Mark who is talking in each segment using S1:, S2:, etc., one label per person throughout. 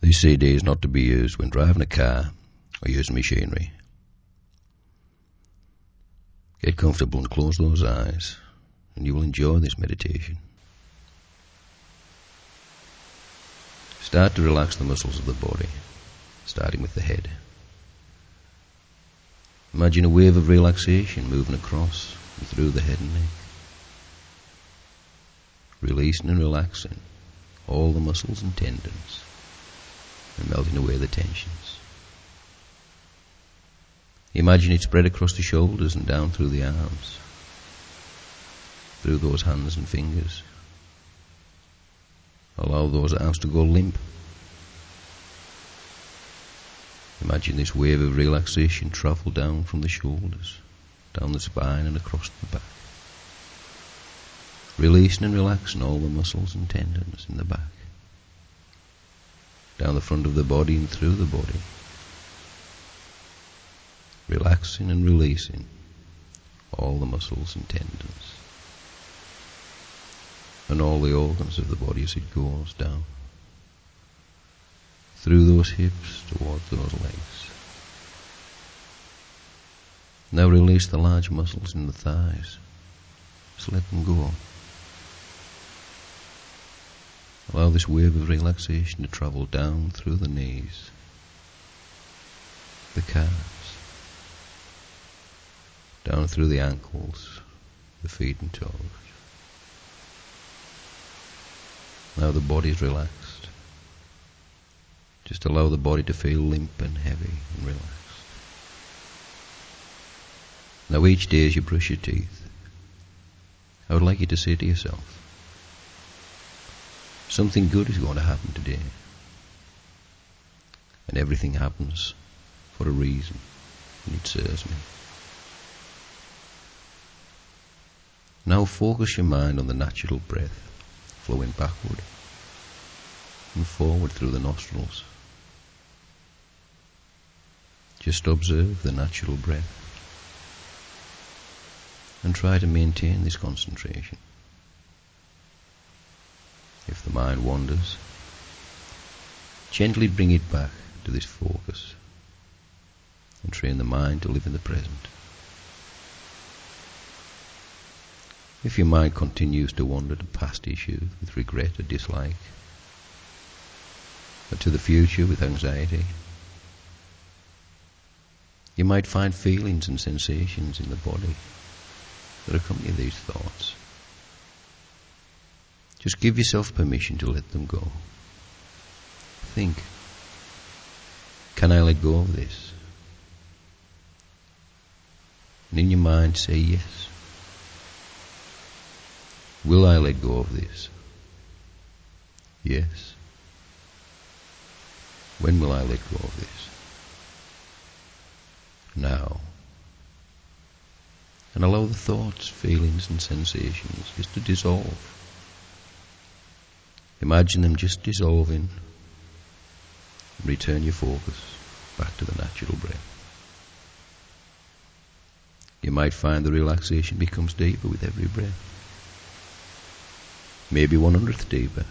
S1: This CD is not to be used when driving a car or using machinery. Get comfortable and close those eyes, and you will enjoy this meditation. Start to relax the muscles of the body, starting with the head. Imagine a wave of relaxation moving across and through the head and neck, releasing and relaxing all the muscles and tendons and melting away the tensions. Imagine it spread across the shoulders and down through the arms, through those hands and fingers. Allow those arms to go limp. Imagine this wave of relaxation travel down from the shoulders, down the spine and across the back, releasing and relaxing all the muscles and tendons in the back, down the front of the body and through the body, relaxing and releasing all the muscles and tendons and all the organs of the body as it goes down through those hips towards those legs. Now release the large muscles in the thighs. Just let them go. Allow this wave of relaxation to travel down through the knees, the calves, down through the ankles, the feet and toes. Now the body is relaxed. Just allow the body to feel limp and heavy and relaxed. Now each day as you brush your teeth, I would like you to say to yourself, something good is going to happen today. And everything happens for a reason, and it serves me. Now focus your mind on the natural breath flowing backward and forward through the nostrils. Just observe the natural breath and try to maintain this concentration. If the mind wanders, gently bring it back to this focus and train the mind to live in the present. If your mind continues to wander to past issues with regret or dislike, or to the future with anxiety, you might find feelings and sensations in the body that accompany these thoughts. Just give yourself permission to let them go. Think, can I let go of this? And in your mind say yes. Will I let go of this? Yes. When will I let go of this? Now. And allow the thoughts, feelings and sensations just to dissolve. Imagine them just dissolving and return your focus back to the natural breath. You might find the relaxation becomes deeper with every breath. Maybe 1/100th deeper.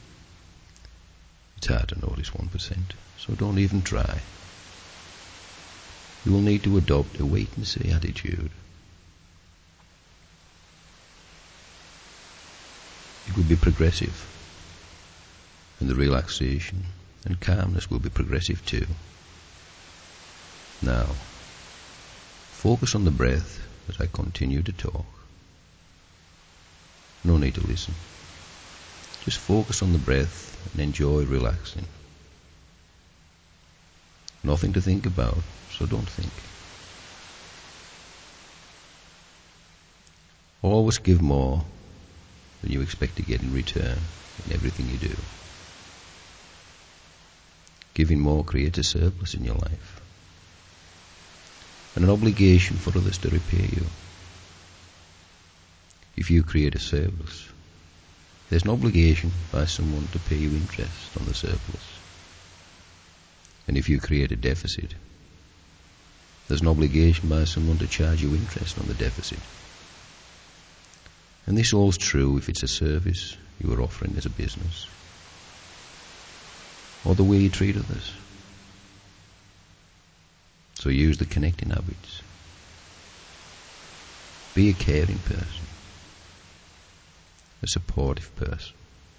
S1: It's hard to notice 1%, so don't even try. You will need to adopt a wait-and-see attitude. It will be progressive, and the relaxation and calmness will be progressive too. Now, focus on the breath as I continue to talk. No need to listen. Just focus on the breath and enjoy relaxing. Nothing to think about, so don't think. Always give more than you expect to get in return in everything you do. Giving more creates a surplus in your life and an obligation for others to repay you. If you create a surplus, there's an obligation by someone to pay you interest on the surplus. And if you create a deficit, there's an obligation by someone to charge you interest on the deficit. And this holds true if it's a service you are offering as a business. or the way you treat others. So use the connecting habits. Be a caring person, a supportive person,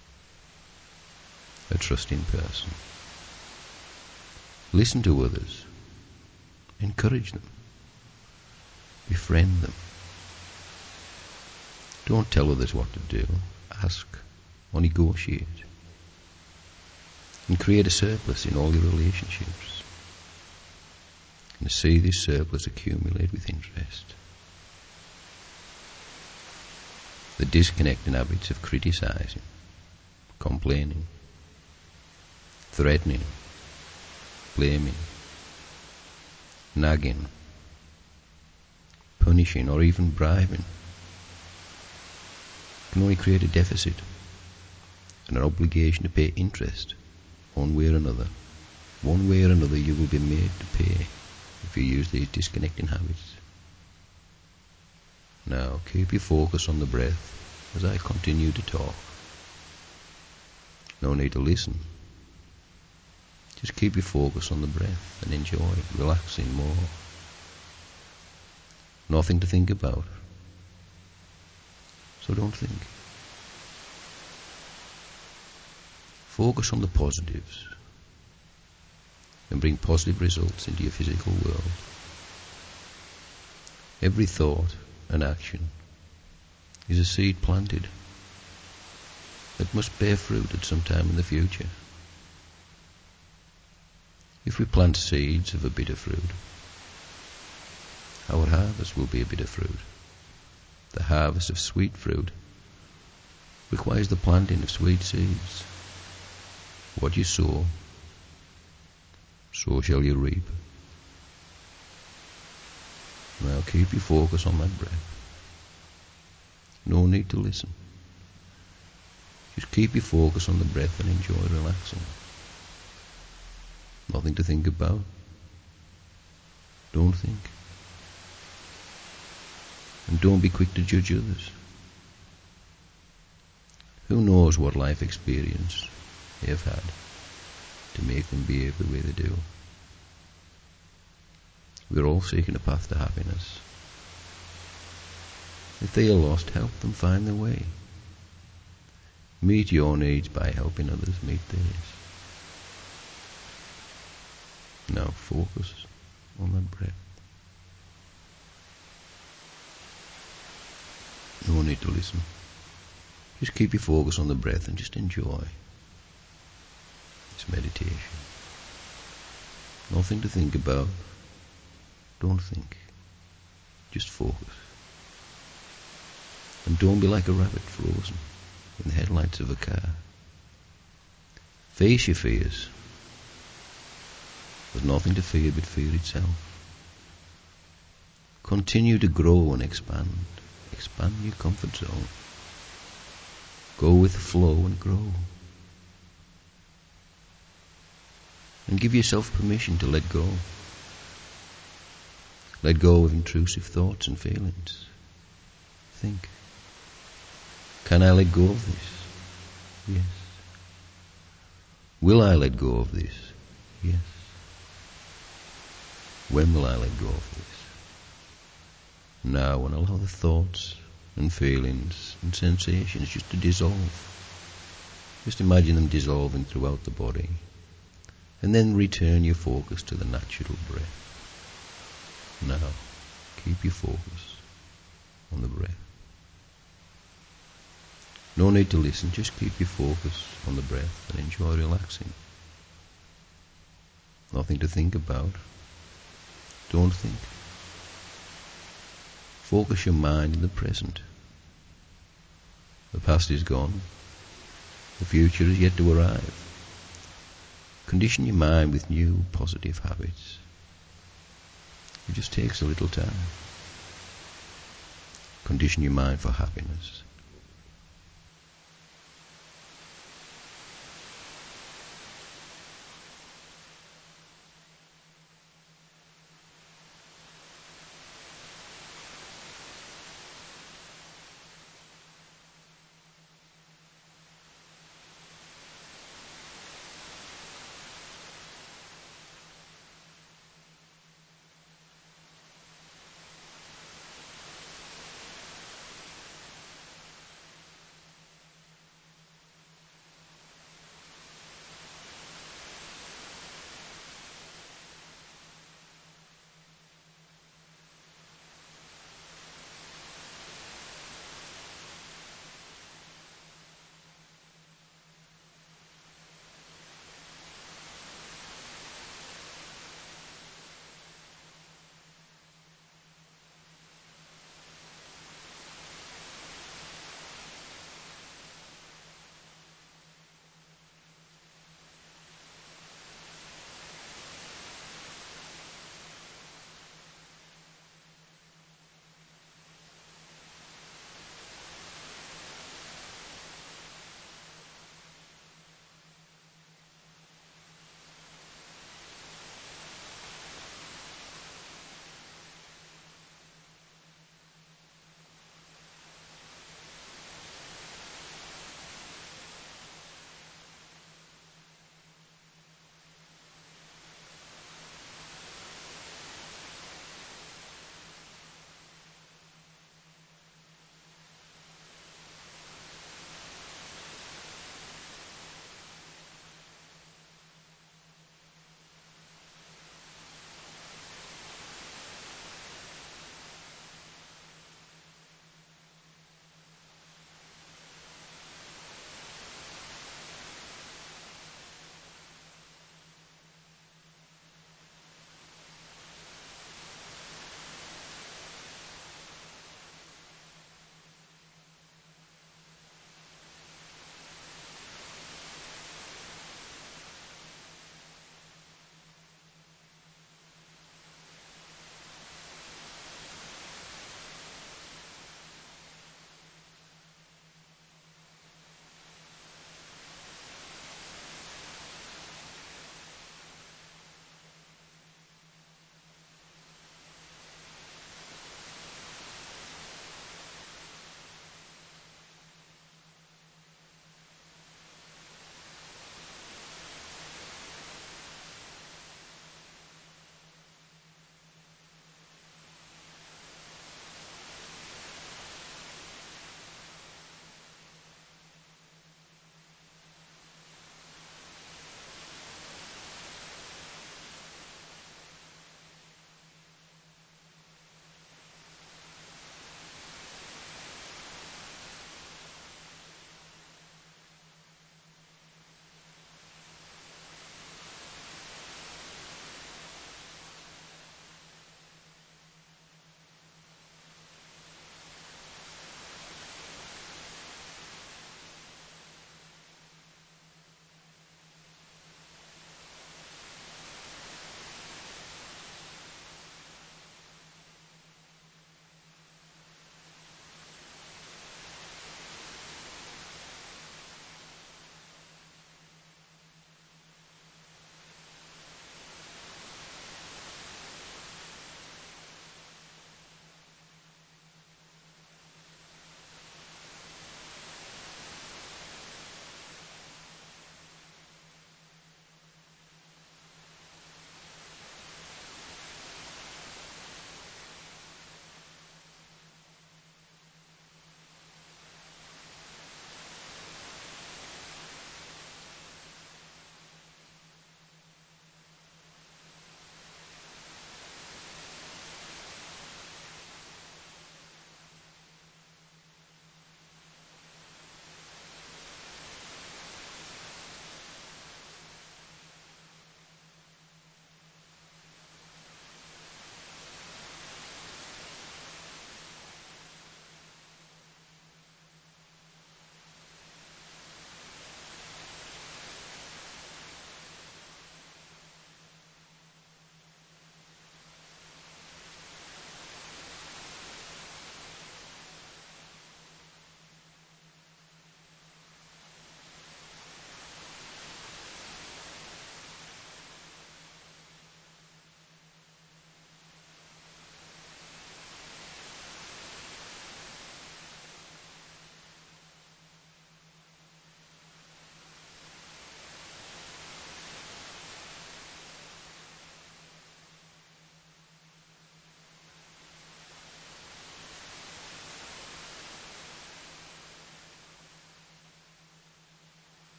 S1: a trusting person. Listen to others, encourage them, befriend them. Don't tell others what to do, ask or negotiate. And create a surplus in all your relationships. And see this surplus accumulate with interest. The disconnecting habits of criticizing, complaining, threatening, blaming, nagging, punishing, or even bribing can only create a deficit and an obligation to pay interest one way or another. One way or another you will be made to pay if you use these disconnecting habits. Now keep your focus on the breath as I continue to talk. No need to listen. Just keep your focus on the breath and enjoy relaxing more. Nothing to think about. So don't think. Focus on the positives and bring positive results into your physical world. Every thought and action is a seed planted that must bear fruit at some time in the future. If we plant seeds of a bitter fruit, our harvest will be a bitter fruit. The harvest of sweet fruit requires the planting of sweet seeds. What you sow, so shall you reap. Now keep your focus on that breath. No need to listen. Just keep your focus on the breath and enjoy relaxing. Nothing to think about. Don't think. And don't be quick to judge others. Who knows what life experience they have had to make them behave the way they do. We're all seeking a path to happiness. If they are lost, help them find their way. Meet your needs by helping others meet theirs. Now focus on that breath. No need to listen. Just keep your focus on the breath and just enjoy this meditation. Nothing to think about. Don't think. Just focus. And don't be like a rabbit frozen in the headlights of a car. Face your fears. There's nothing to fear but fear itself. Continue to grow and expand. Expand your comfort zone. Go with the flow and grow. And give yourself permission to let go. Let go of intrusive thoughts and feelings. Think. Can I let go of this? Yes. Will I let go of this? Yes. When will I let go of this? Now, and allow the thoughts and feelings and sensations just to dissolve. Just imagine them dissolving throughout the body. And then return your focus to the natural breath. Now, keep your focus on the breath. No need to listen, just keep your focus on the breath and enjoy relaxing. Nothing to think about. Don't think. Focus your mind in the present. The past is gone. The future is yet to arrive. Condition your mind with new positive habits. It just takes a little time. Condition your mind for happiness.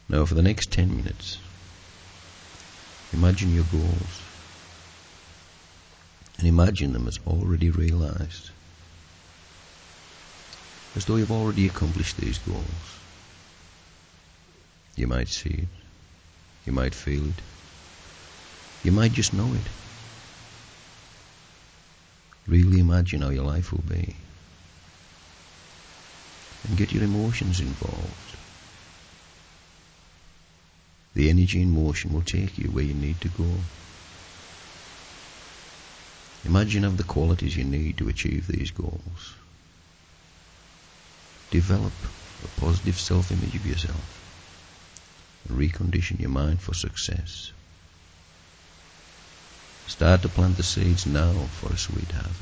S1: Now for the next 10 minutes, imagine your goals. And imagine them as already realized. As though you've already accomplished these goals. You might see it. You might feel it. You might just know it. Really imagine how your life will be. And get your emotions involved. The energy in motion will take you where you need to go. Imagine of the qualities you need to achieve these goals. Develop a positive self-image of yourself and recondition your mind for success. Start to plant the seeds now for a sweet harvest.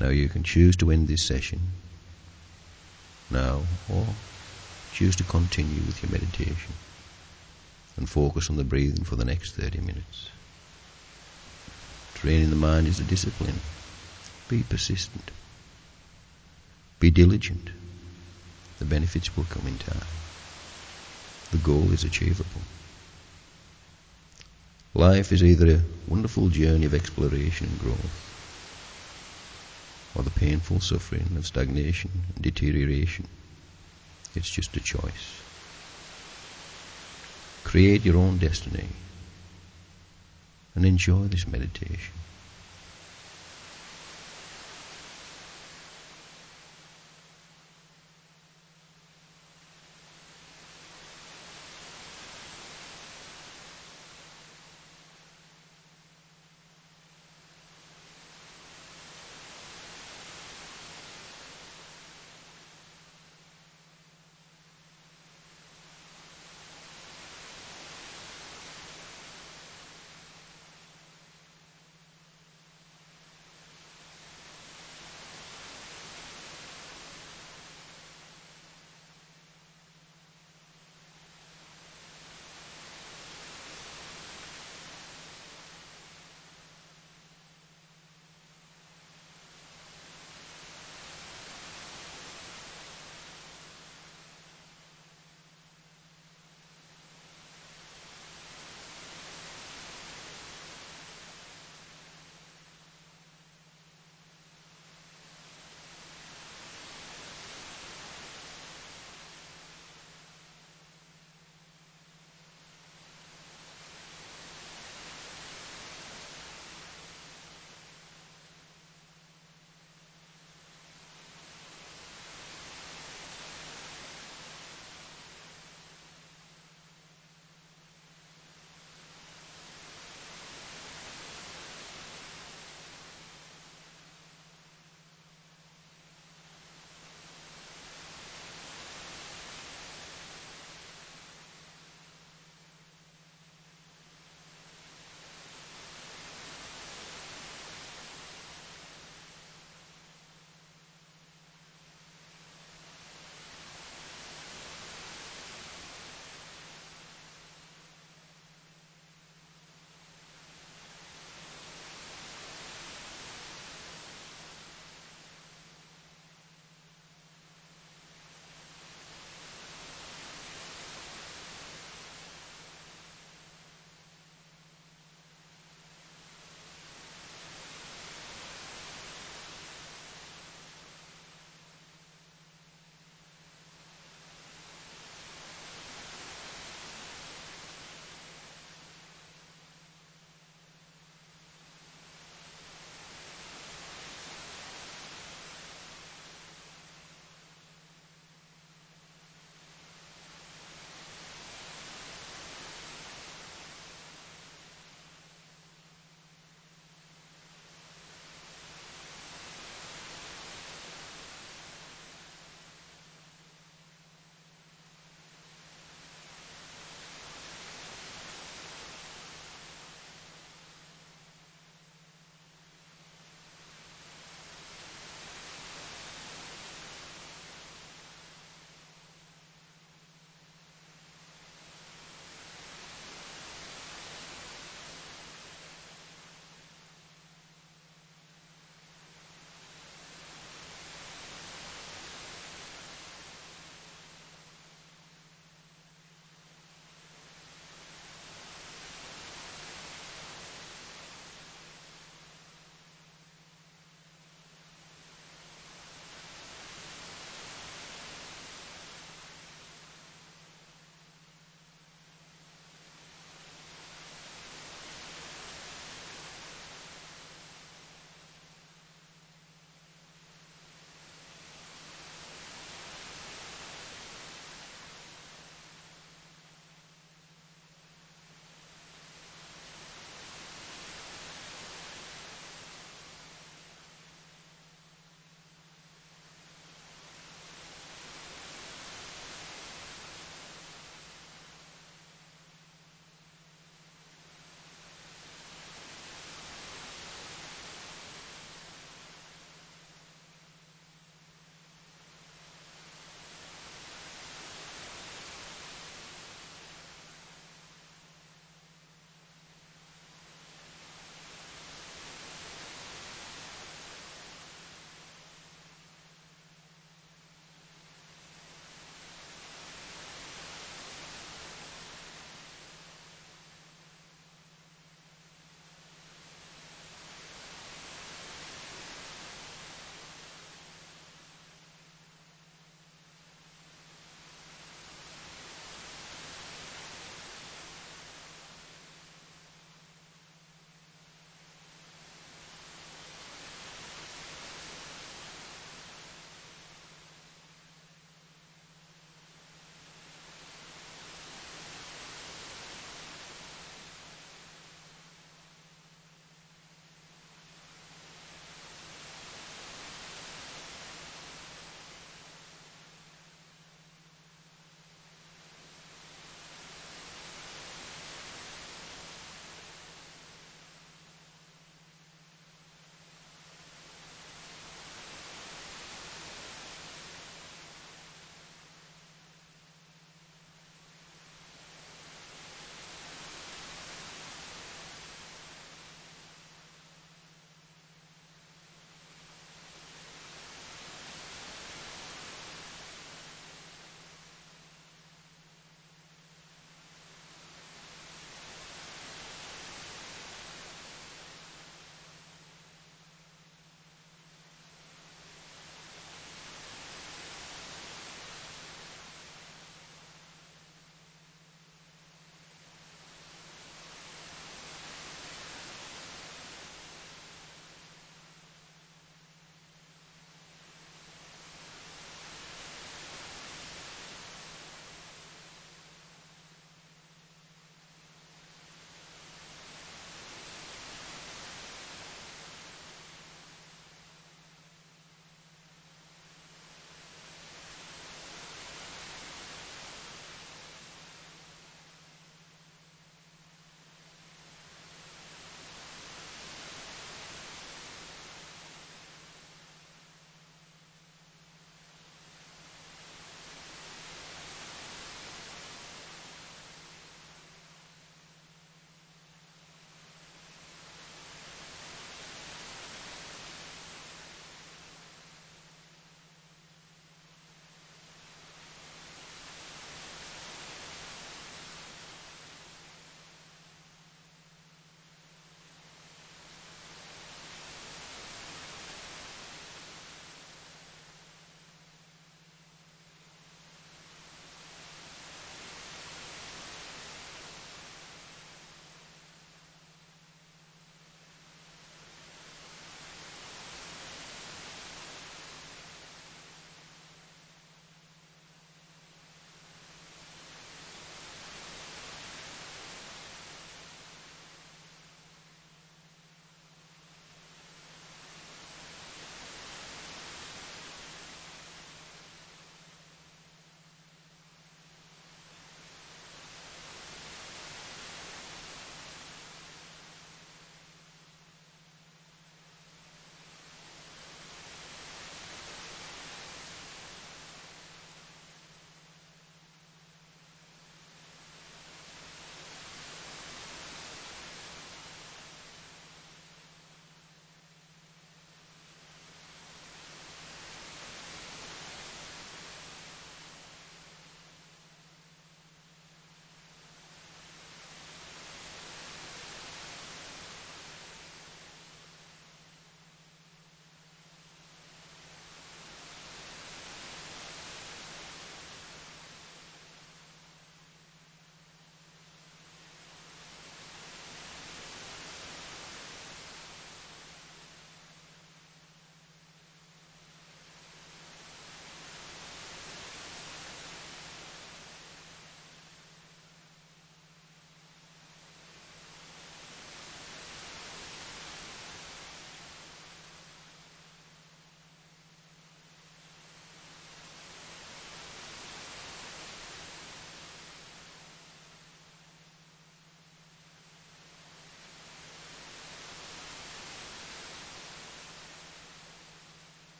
S1: Now you can choose to end this session now, or choose to continue with your meditation and focus on the breathing for the next 30 minutes. Training the mind is a discipline. Be persistent. Be diligent. The benefits will come in time. The goal is achievable. Life is either a wonderful journey of exploration and growth, or the painful suffering of stagnation and deterioration. It's just a choice. Create your own destiny and enjoy this meditation.